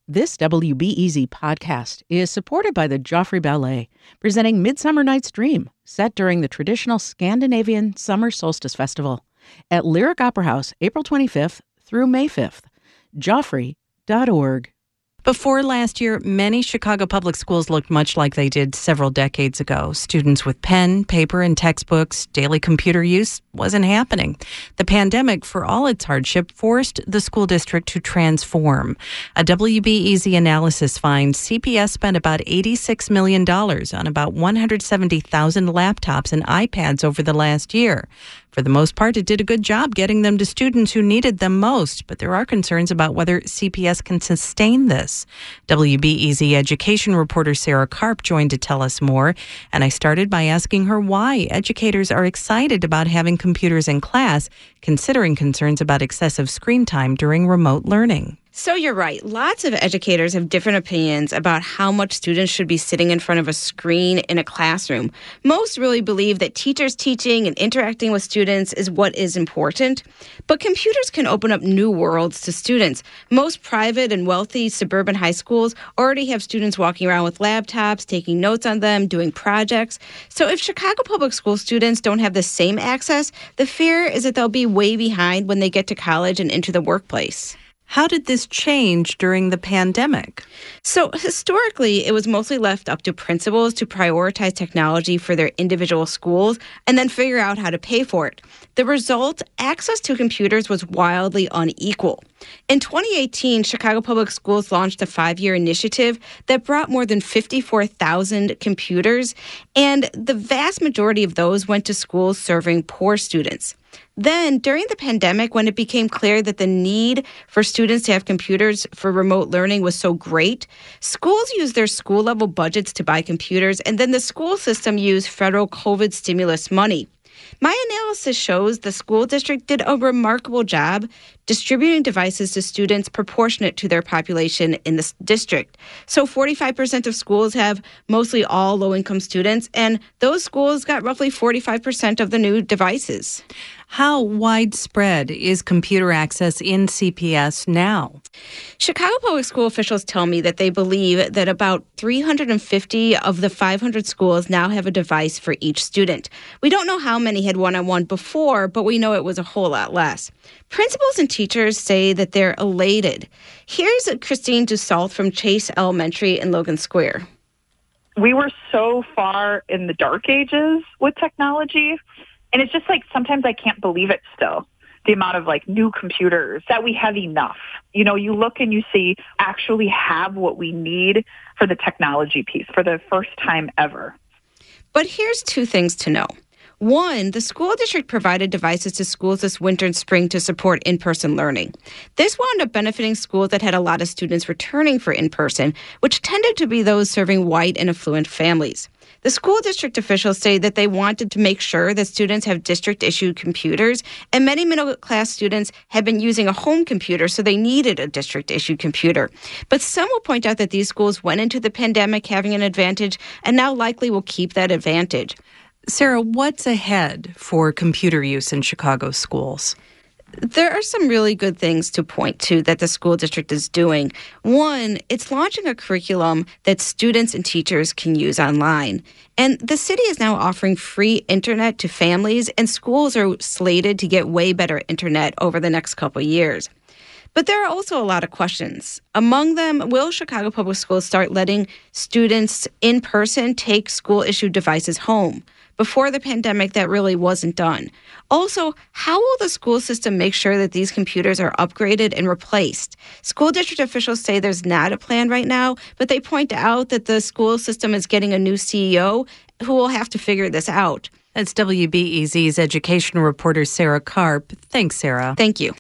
This WBEZ podcast is supported by the Joffrey Ballet, presenting Midsummer Night's Dream, set during the traditional Scandinavian Summer Solstice Festival at Lyric Opera House, April 25th through May 5th. Joffrey.org. Before last year, many Chicago public schools looked much like they did several decades ago. Students with pen, paper, and textbooks, daily computer use wasn't happening. The pandemic, for all its hardship, forced the school district to transform. A WBEZ analysis finds CPS spent about $86 million on about 170,000 laptops and iPads over the last year. For the most part, it did a good job getting them to students who needed them most, but there are concerns about whether CPS can sustain this. WBEZ education reporter Sarah Karp joined to tell us more, and I started by asking her why educators are excited about having computers in class, considering concerns about excessive screen time during remote learning. So you're right. Lots of educators have different opinions about how much students should be sitting in front of a screen in a classroom. Most really believe that teachers teaching and interacting with students is what is important. But computers can open up new worlds to students. Most private and wealthy suburban high schools already have students walking around with laptops, taking notes on them, doing projects. So if Chicago public school students don't have the same access, the fear is that they'll be way behind when they get to college and into the workplace. How did this change during the pandemic? So historically, it was mostly left up to principals to prioritize technology for their individual schools and then figure out how to pay for it. The result, access to computers was wildly unequal. In 2018, Chicago Public Schools launched a 5-year initiative that brought more than 54,000 computers, and the vast majority of those went to schools serving poor students. Then, during the pandemic, when it became clear that the need for students to have computers for remote learning was so great, schools used their school-level budgets to buy computers, and then the school system used federal COVID stimulus money. My analysis shows the school district did a remarkable job distributing devices to students proportionate to their population in the district. So 45% of schools have mostly all low-income students, and those schools got roughly 45% of the new devices. How widespread is computer access in CPS now? Chicago public school officials tell me that they believe that about 350 of the 500 schools now have a device for each student. We don't know how many had one-on-one before, but we know it was a whole lot less. Principals and teachers say that they're elated. Here's Christine Dussault from Chase Elementary in Logan Square. We were so far in the dark ages with technology. And it's just like sometimes I can't believe it still, the amount of new computers, that we have enough. You know, you look and you see actually have what we need for the technology piece for the first time ever. But here's 2 things to know. One, the school district provided devices to schools this winter and spring to support in-person learning. This wound up benefiting schools that had a lot of students returning for in-person, which tended to be those serving white and affluent families. The school district officials say that they wanted to make sure that students have district-issued computers, and many middle-class students have been using a home computer, so they needed a district-issued computer. But some will point out that these schools went into the pandemic having an advantage and now likely will keep that advantage. Sarah, what's ahead for computer use in Chicago schools? There are some really good things to point to that the school district is doing. One, it's launching a curriculum that students and teachers can use online. And the city is now offering free internet to families, and schools are slated to get way better internet over the next couple of years. But there are also a lot of questions. Among them, will Chicago Public Schools start letting students in person take school-issued devices home? Before the pandemic, that really wasn't done. Also, how will the school system make sure that these computers are upgraded and replaced? School district officials say there's not a plan right now, but they point out that the school system is getting a new CEO who will have to figure this out. That's WBEZ's education reporter Sarah Karp. Thanks, Sarah. Thank you.